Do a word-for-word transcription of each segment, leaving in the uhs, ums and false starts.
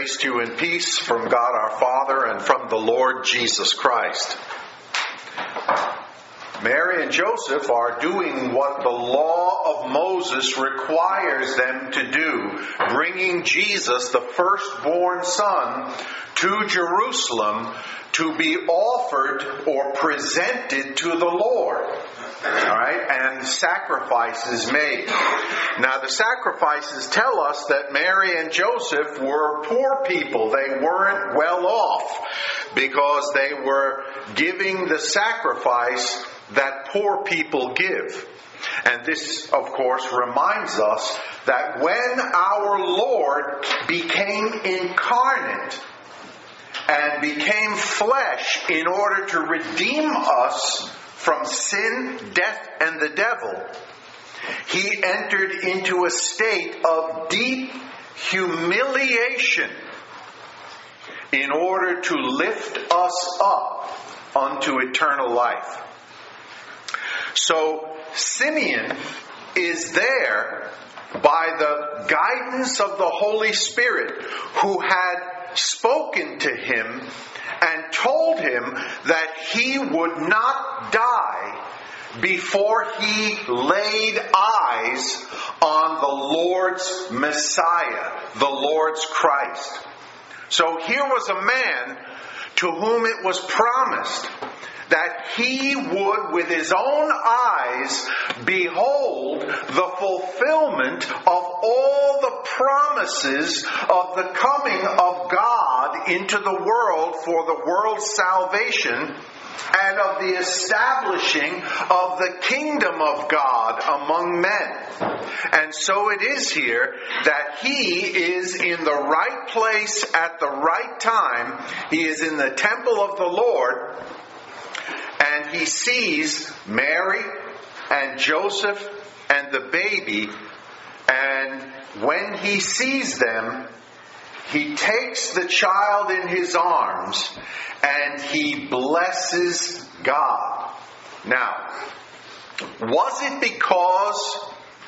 Grace to you and peace from God our Father and from the Lord Jesus Christ. Mary and Joseph are doing what the law of Moses requires them to do, bringing Jesus, the firstborn son, to Jerusalem to be offered or presented to the Lord. All right, and sacrifices made. Now, the sacrifices tell us that Mary and Joseph were poor people. They weren't well off because they were giving the sacrifice that poor people give. And this, of course, reminds us that when our Lord became incarnate and became flesh in order to redeem us from sin, death, and the devil, He entered into a state of deep humiliation in order to lift us up unto eternal life. So Simeon is there by the guidance of the Holy Spirit, who had spoken to him and told him that he would not die before he laid eyes on the Lord's Messiah, the Lord's Christ. So here was a man to whom it was promised that he would, with his own eyes, behold the fulfillment of all the promises of the coming of God into the world for the world's salvation, and of the establishing of the kingdom of God among men. And so it is here that he is in the right place at the right time. He is in the temple of the Lord, and he sees Mary and Joseph and the baby, and when he sees them, he takes the child in his arms and he blesses God. Now, was it because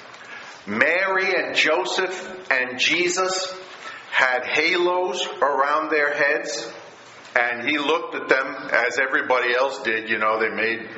Mary and Joseph and Jesus had halos around their heads and he looked at them as everybody else did? You know, they made...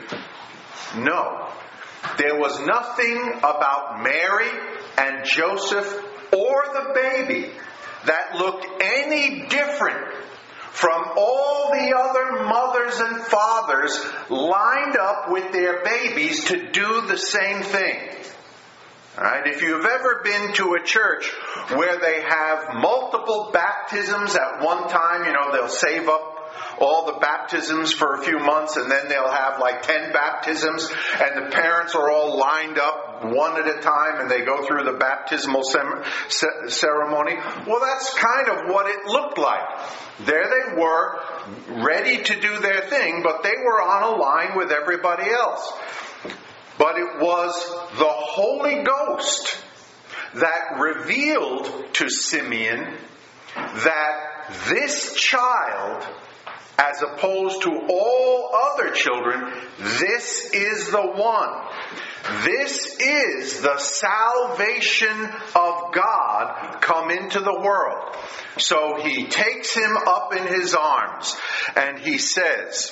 No. There was nothing about Mary and Joseph or the baby that looked any different from all the other mothers and fathers lined up with their babies to do the same thing. All right? If you've ever been to a church where they have multiple baptisms at one time, you know, they'll save up all the baptisms for a few months, and then they'll have like ten baptisms, and the parents are all lined up one at a time, and they go through the baptismal sem- ceremony. Well, that's kind of what it looked like. There they were, ready to do their thing, but they were on a line with everybody else. But it was the Holy Ghost that revealed to Simeon that this child, as opposed to all other children, this is the one. This is the salvation of God come into the world. So he takes him up in his arms and he says,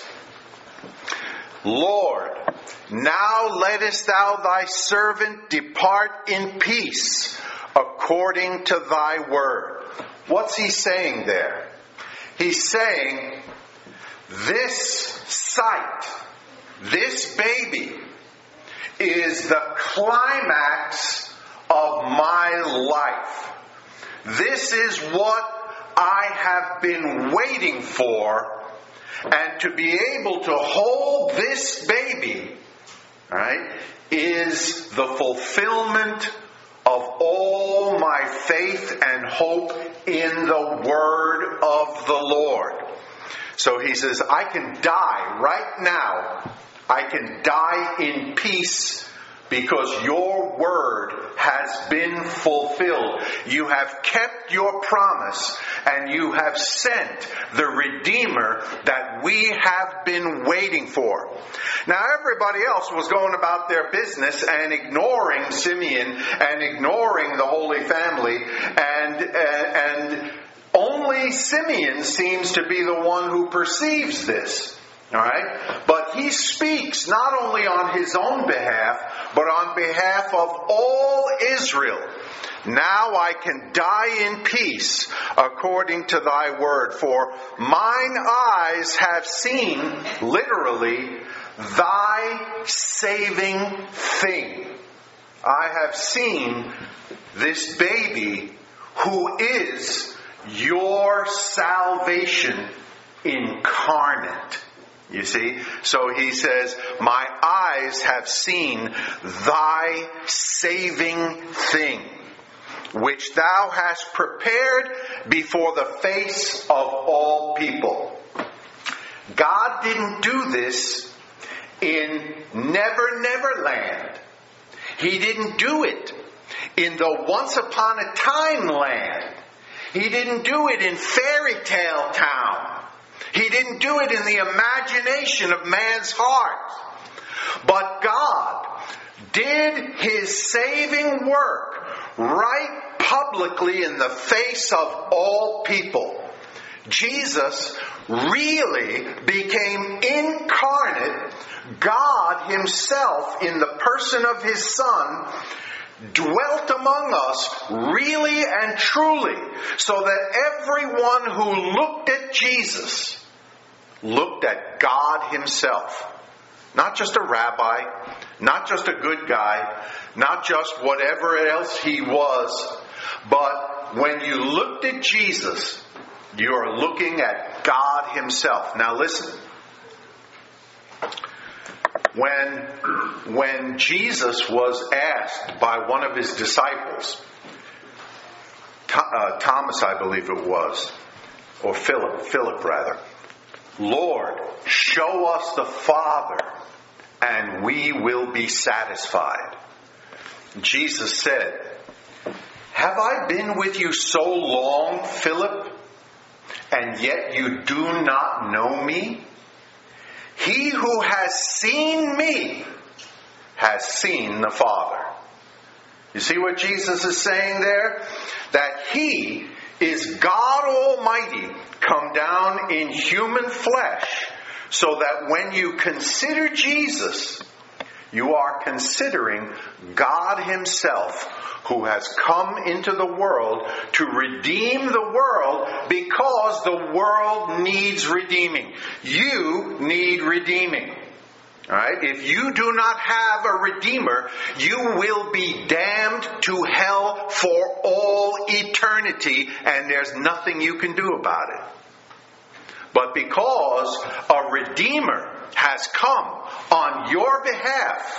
Lord, now lettest thou thy servant depart in peace according to thy word. What's he saying there? He's saying, this sight, this baby, is the climax of my life. This is what I have been waiting for, and to be able to hold this baby, right, is the fulfillment of all my faith and hope in the word of the Lord. So he says, I can die right now. I can die in peace because your word has been fulfilled. You have kept your promise and you have sent the Redeemer that we have been waiting for. Now everybody else was going about their business and ignoring Simeon and ignoring the Holy Family, and uh, and only only Simeon seems to be the one who perceives this. All right? But he speaks not only on his own behalf, but on behalf of all Israel. Now I can die in peace according to thy word, for mine eyes have seen, literally, thy saving thing. I have seen this baby who is your salvation incarnate. You see? So he says, my eyes have seen thy saving thing, which thou hast prepared before the face of all people. God didn't do this in Never Never Land. He didn't do it in the Once Upon a Time land. He didn't do it in Fairy Tale Town. He didn't do it in the imagination of man's heart. But God did his saving work right publicly in the face of all people. Jesus really became incarnate, God himself in the person of his Son, dwelt among us really and truly, so that everyone who looked at Jesus looked at God himself. Not just a rabbi, not just a good guy, not just whatever else he was, but when you looked at Jesus, you are looking at God himself. Now listen. When, when Jesus was asked by one of his disciples, uh, Thomas I believe it was, or Philip, Philip rather, Lord, show us the Father, and we will be satisfied. Jesus said, have I been with you so long, Philip, and yet you do not know me? He who has seen me has seen the Father. You see what Jesus is saying there? That he is God Almighty come down in human flesh, so that when you consider Jesus, you are considering God himself, who has come into the world to redeem the world, because the world needs redeeming. You need redeeming. All right? If you do not have a Redeemer, you will be damned to hell for all eternity, and there's nothing you can do about it. But because a Redeemer has come on your behalf,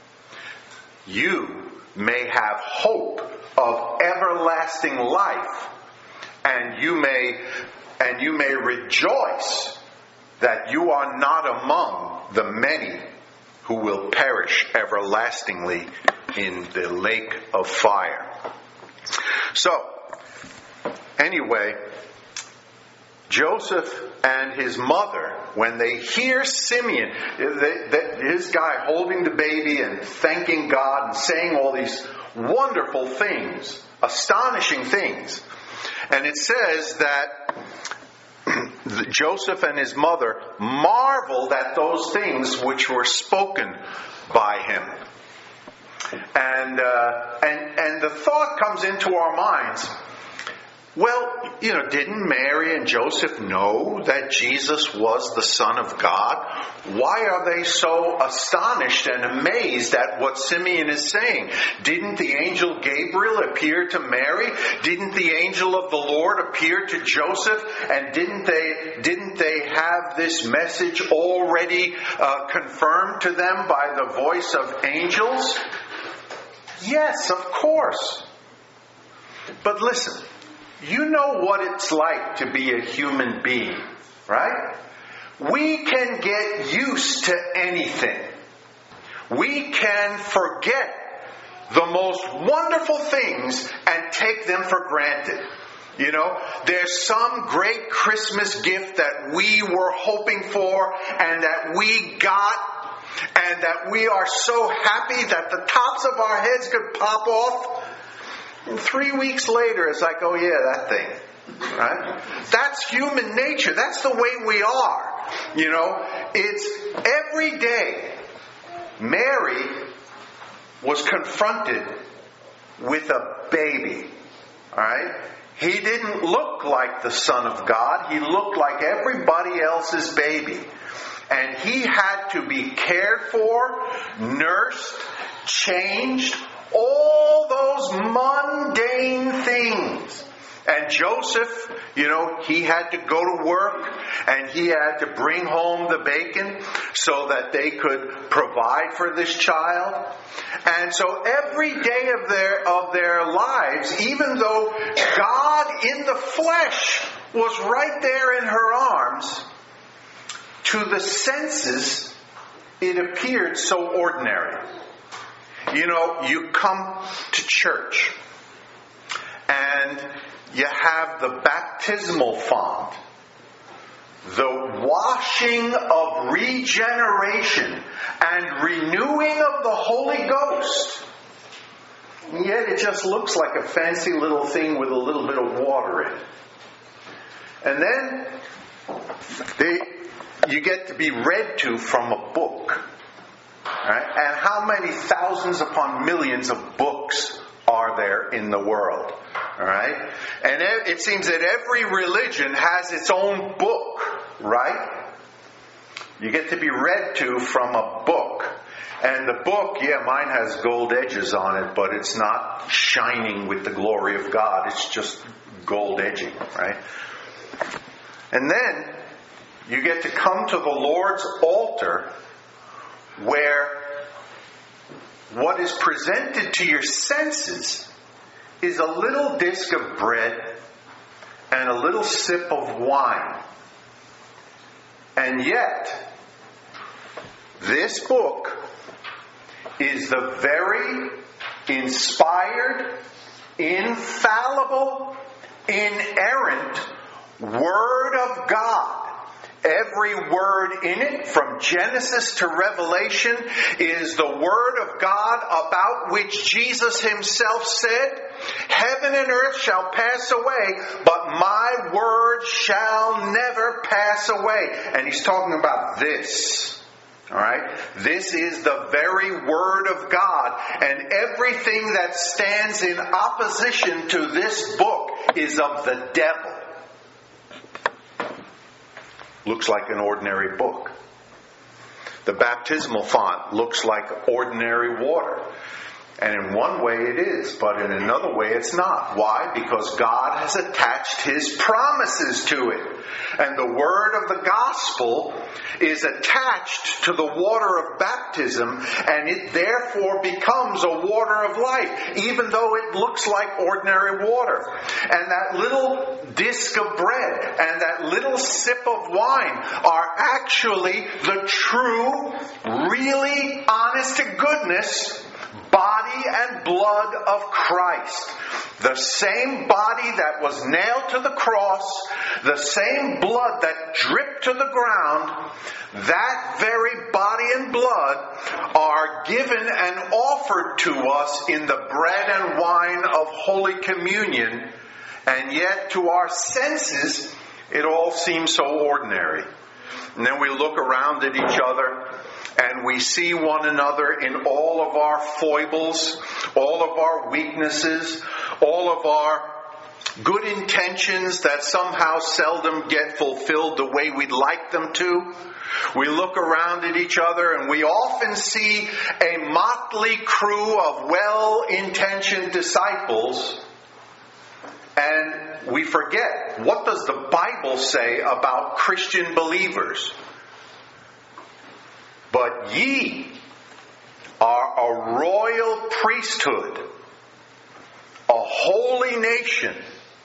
you may have hope of everlasting life, and you may and you may rejoice that you are not among the many who will perish everlastingly in the lake of fire. So, anyway, Joseph and his mother, when they hear Simeon, they, they, his guy holding the baby and thanking God and saying all these wonderful things, astonishing things. And it says that Joseph and his mother marveled at those things which were spoken by him. And, uh, and, and the thought comes into our minds, well, you know, didn't Mary and Joseph know that Jesus was the Son of God? Why are they so astonished and amazed at what Simeon is saying? Didn't the angel Gabriel appear to Mary? Didn't the angel of the Lord appear to Joseph? And didn't they didn't they have this message already uh, confirmed to them by the voice of angels? Yes, of course. But listen. You know what it's like to be a human being, right? We can get used to anything. We can forget the most wonderful things and take them for granted. You know, there's some great Christmas gift that we were hoping for and that we got, and that we are so happy that the tops of our heads could pop off. And three weeks later, it's like, oh yeah, that thing. Right? That's human nature. That's the way we are. You know, it's every day Mary was confronted with a baby. Alright? He didn't look like the Son of God. He looked like everybody else's baby. And he had to be cared for, nursed, changed, all those mundane things. And Joseph, you know, he had to go to work and he had to bring home the bacon so that they could provide for this child. And so every day of their of their lives, even though God in the flesh was right there in her arms, to the senses it appeared so ordinary. You know, you come to church and you have the baptismal font, the washing of regeneration and renewing of the Holy Ghost. And yet it just looks like a fancy little thing with a little bit of water in it. And then they, you get to be read to from a book. Right? And how many thousands upon millions of books are there in the world? All right? And it seems that every religion has its own book, right? You get to be read to from a book. And the book, yeah, mine has gold edges on it, but it's not shining with the glory of God. It's just gold edging, right? And then you get to come to the Lord's altar, where what is presented to your senses is a little disc of bread and a little sip of wine. And yet, this book is the very inspired, infallible, inerrant Word of God. Every word in it, from Genesis to Revelation, is the Word of God, about which Jesus Himself said, "Heaven and earth shall pass away, but my word shall never pass away." And He's talking about this. Alright? This is the very Word of God. And everything that stands in opposition to this book is of the devil. Looks like an ordinary book. The baptismal font looks like ordinary water. And in one way it is, but in another way it's not. Why? Because God has attached His promises to it. And the word of the gospel is attached to the water of baptism, and it therefore becomes a water of life, even though it looks like ordinary water. And that little disc of bread and that little sip of wine are actually the true, really honest to goodness body and blood of Christ. The same body that was nailed to the cross, the same blood that dripped to the ground, that very body and blood are given and offered to us in the bread and wine of Holy Communion, and yet to our senses it all seems so ordinary. And then we look around at each other and we see one another in all of our foibles, all of our weaknesses, all of our good intentions that somehow seldom get fulfilled the way we'd like them to. We look around at each other and we often see a motley crew of well-intentioned disciples, and we forget, what does the Bible say about Christian believers? But ye are a royal priesthood, a holy nation,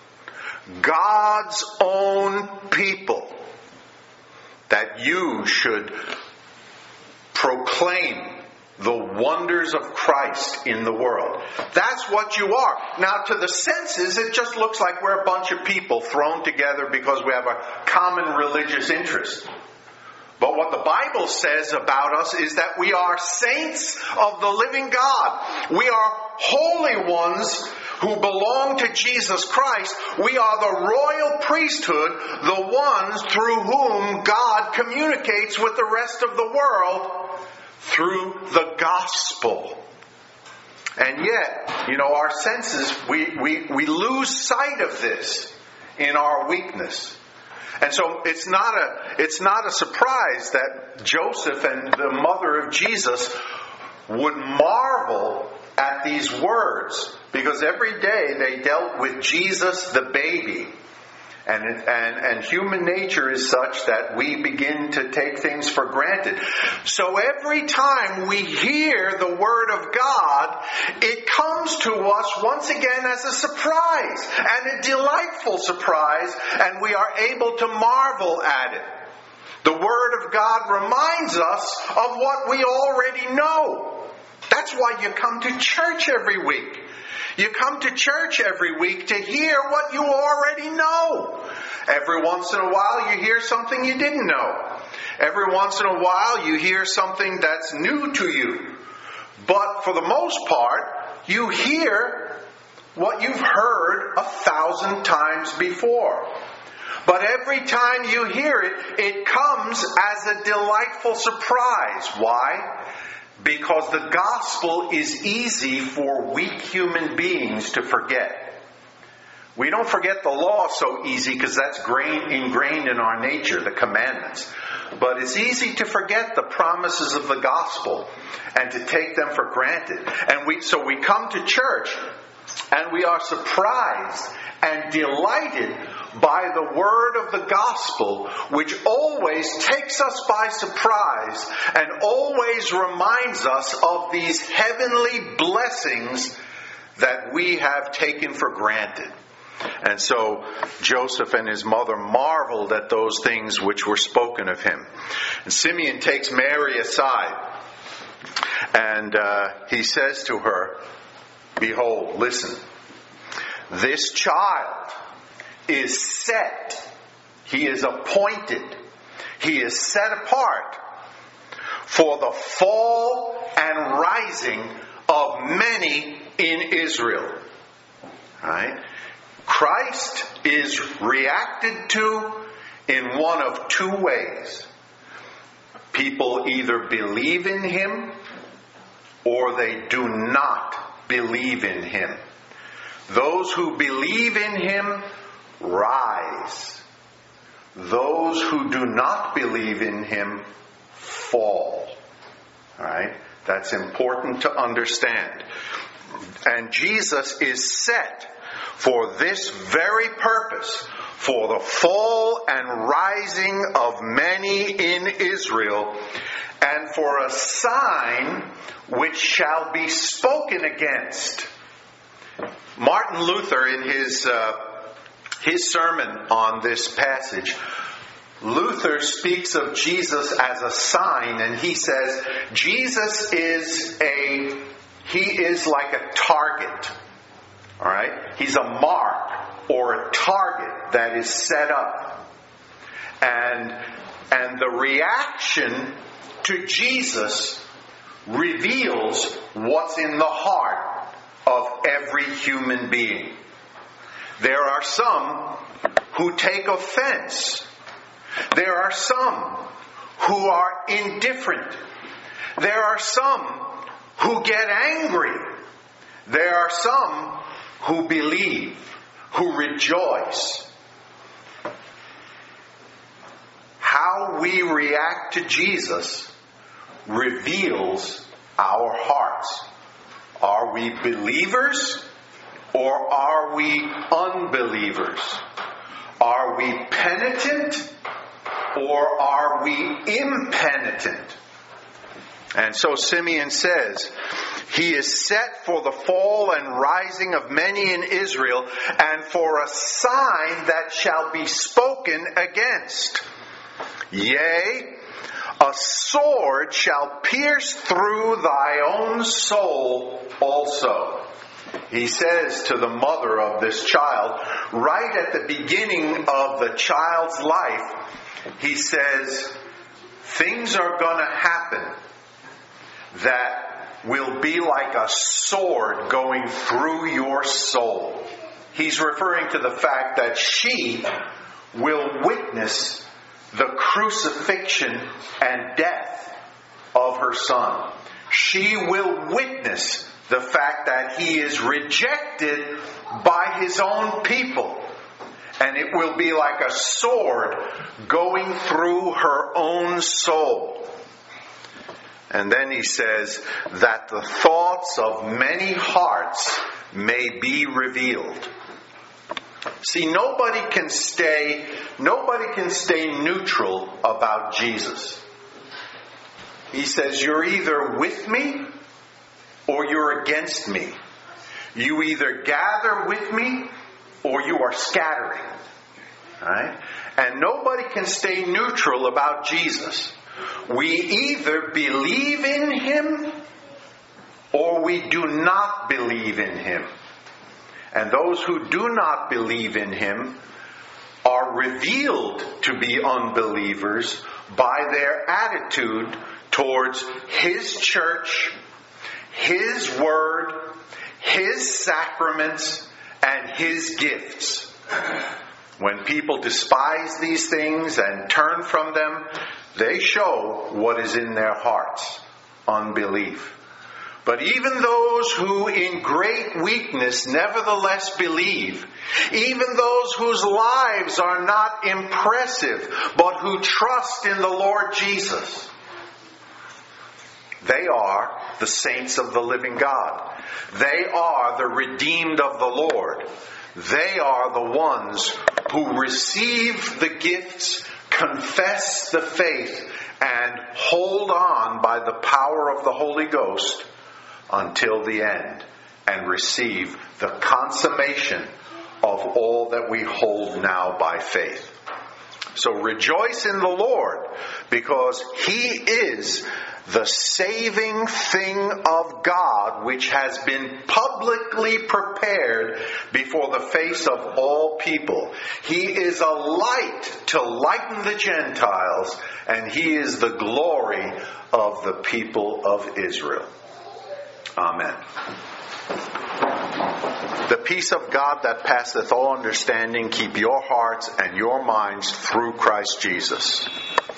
God's own people, that you should proclaim the wonders of Christ in the world. That's what you are. Now, to the senses, it just looks like we're a bunch of people thrown together because we have a common religious interest. But what the Bible says about us is that we are saints of the living God. We are holy ones who belong to Jesus Christ. We are the royal priesthood, the ones through whom God communicates with the rest of the world through the gospel. And yet, you know, our senses, we, we, we lose sight of this in our weakness. And so it's not a it's not a surprise that Joseph and the mother of Jesus would marvel at these words, because every day they dealt with Jesus the baby. And, and, and human nature is such that we begin to take things for granted. So every time we hear the Word of God, it comes to us once again as a surprise, and a delightful surprise, and we are able to marvel at it. The Word of God reminds us of what we already know. That's why you come to church every week. You come to church every week to hear what you already know. Every once in a while you hear something you didn't know. Every once in a while you hear something that's new to you. But for the most part, you hear what you've heard a thousand times before. But every time you hear it, it comes as a delightful surprise. Why? Because the gospel is easy for weak human beings to forget. We don't forget the law so easy because that's ingrained in our nature, the commandments. But it's easy to forget the promises of the gospel and to take them for granted. And we so we come to church and we are surprised and delighted by the word of the gospel, which always takes us by surprise and always reminds us of these heavenly blessings that we have taken for granted. And so Joseph and his mother marveled at those things which were spoken of him. And Simeon takes Mary aside, and uh, he says to her, "Behold, listen, this child is set, he is appointed, he is set apart for the fall and rising of many in Israel." Right? Christ is reacted to in one of two ways. People either believe in him or they do not believe in him. Those who believe in him rise. Those who do not believe in him fall. All right? That's important to understand. And Jesus is set for this very purpose, for the fall and rising of many in Israel, and for a sign which shall be spoken against. Martin Luther, in his uh, his sermon on this passage, Luther speaks of Jesus as a sign, and he says Jesus is a he is like a target. All right? He's a mark or a target that is set up. And and the reaction to Jesus reveals what's in the heart of every human being. There are some who take offense. There are some who are indifferent. There are some who get angry. There are some who believe, who rejoice. How we react to Jesus reveals our hearts. Are we believers or are we unbelievers? Are we penitent or are we impenitent? And so Simeon says, he is set for the fall and rising of many in Israel, and for a sign that shall be spoken against. Yea, a sword shall pierce through thy own soul also. He says to the mother of this child, right at the beginning of the child's life, he says, things are going to happen that will be like a sword going through your soul. He's referring to the fact that she will witness the crucifixion and death of her son. She will witness the fact that he is rejected by his own people. And it will be like a sword going through her own soul. And then he says that the thoughts of many hearts may be revealed. See, nobody can stay, nobody can stay neutral about Jesus. He says, you're either with me or you're against me. You either gather with me or you are scattering. Right? And nobody can stay neutral about Jesus. We either believe in him or we do not believe in him. And those who do not believe in him are revealed to be unbelievers by their attitude towards his church, his word, his sacraments, and his gifts. When people despise these things and turn from them, they show what is in their hearts, unbelief. But even those who in great weakness nevertheless believe, even those whose lives are not impressive, but who trust in the Lord Jesus, they are the saints of the living God. They are the redeemed of the Lord. They are the ones who receive the gifts, confess the faith, and hold on by the power of the Holy Ghost until the end and receive the consummation of all that we hold now by faith. So rejoice in the Lord, because he is the saving thing of God, which has been publicly prepared before the face of all people. He is a light to lighten the Gentiles, and he is the glory of the people of Israel. Amen. The peace of God that passeth all understanding keep your hearts and your minds through Christ Jesus.